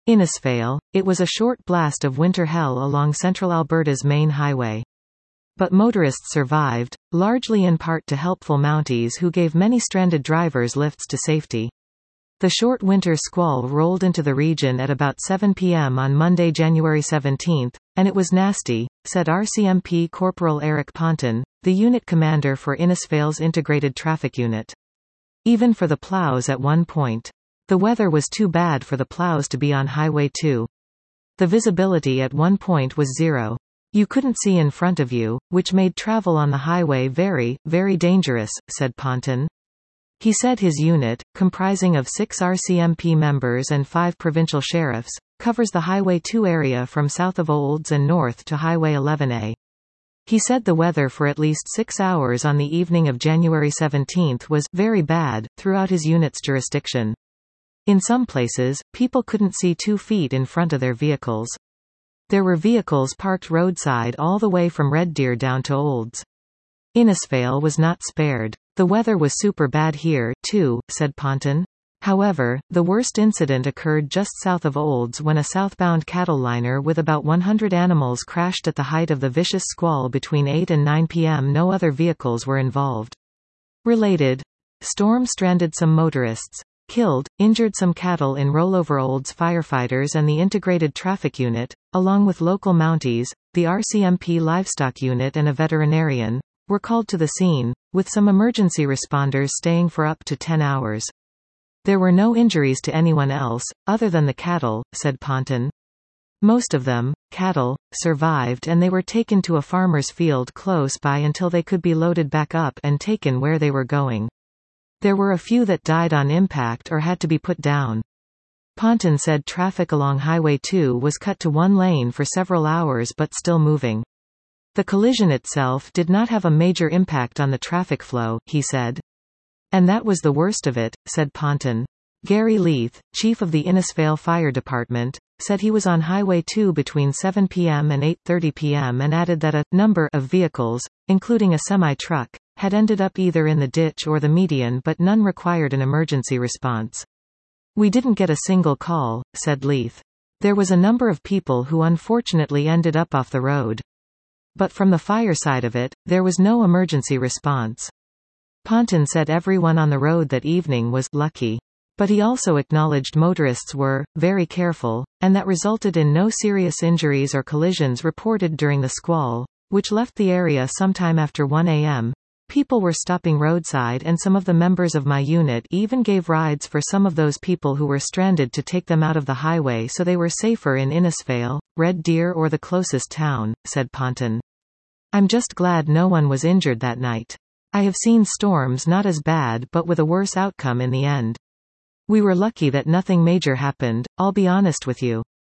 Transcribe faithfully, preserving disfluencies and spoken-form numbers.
Innisfail, it was a short blast of winter hell along central Alberta's main highway. But motorists survived, largely in part to helpful Mounties who gave many stranded drivers lifts to safety. The short winter squall rolled into the region at about seven p m on Monday, January seventeenth, and it was nasty, said R C M P Corporal Eric Ponton, the unit commander for Innisfail's Integrated Traffic Unit. Even for the plows at one point. The weather was too bad for the plows to be on Highway two. The visibility at one point was zero. You couldn't see in front of you, which made travel on the highway very, very dangerous, said Ponton. He said his unit, comprising of six R C M P members and five provincial sheriffs, covers the Highway two area from south of Olds and north to Highway eleven A. He said the weather for at least six hours on the evening of January seventeenth was very bad throughout his unit's jurisdiction. In some places, people couldn't see two feet in front of their vehicles. There were vehicles parked roadside all the way from Red Deer down to Olds. Innisfail was not spared. The weather was super bad here, too, said Ponton. However, the worst incident occurred just south of Olds when a southbound cattle liner with about one hundred animals crashed at the height of the vicious squall between eight and nine p m No other vehicles were involved. Related. Storm stranded some motorists. Killed, injured some cattle in rollover. Olds firefighters and the Integrated Traffic Unit, along with local Mounties, the R C M P Livestock Unit and a veterinarian, were called to the scene, with some emergency responders staying for up to ten hours. There were no injuries to anyone else, other than the cattle, said Ponton. Most of them, cattle, survived and they were taken to a farmer's field close by until they could be loaded back up and taken where they were going. There were a few that died on impact or had to be put down. Ponton said traffic along Highway two was cut to one lane for several hours but still moving. The collision itself did not have a major impact on the traffic flow, he said. And that was the worst of it, said Ponton. Gary Leith, chief of the Innisfail Fire Department, said he was on Highway two between seven p m and eight thirty p m and added that a number of vehicles, including a semi-truck, had ended up either in the ditch or the median but none required an emergency response. We didn't get a single call, said Leith. There was a number of people who unfortunately ended up off the road. But from the fire side of it, there was no emergency response. Ponton said everyone on the road that evening was lucky. But he also acknowledged motorists were very careful, and that resulted in no serious injuries or collisions reported during the squall, which left the area sometime after one a m People were stopping roadside and some of the members of my unit even gave rides for some of those people who were stranded to take them out of the highway so they were safer in Innisfail, Red Deer or the closest town, said Ponton. I'm just glad no one was injured that night. I have seen storms not as bad but with a worse outcome in the end. We were lucky that nothing major happened, I'll be honest with you.